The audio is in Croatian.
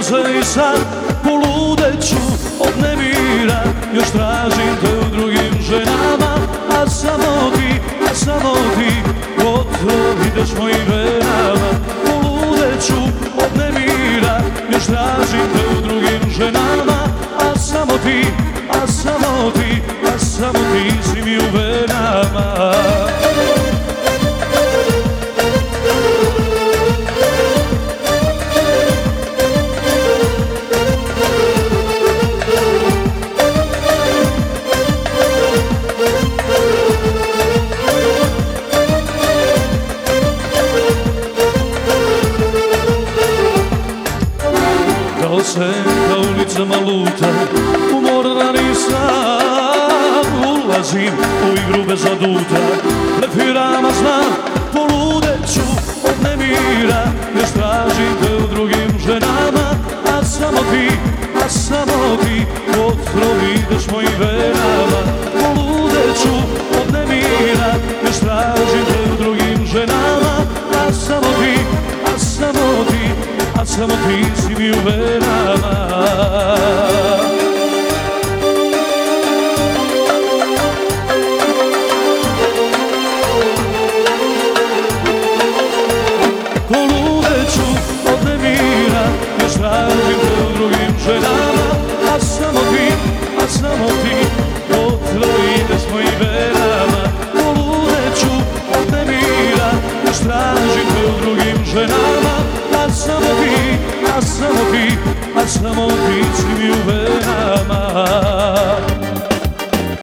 suze i san, poludeću od nemira. Još tražim te u drugim ženama, a samo ti gotovo ideš mojim venama. Poludeću od nemira, još tražim te u drugim ženama, a samo ti si mi u venama. Kao senka ulicama luta, umorna nisam, ulazim u igru bez aduta. Blefirama znam, poludeću od nemira, još tražim te u drugim ženama, a samo ti otrov ideš mojim venama. Poludeću od nemira, još tražim te u drugim ženama, a samo ti si mi u venama. Poludeću od nemira, još tražim te u drugim ženama, a samo ti otrov ideš mojim venama. Poludeću od nemira, još tražim te u drugim ženama, a samo ti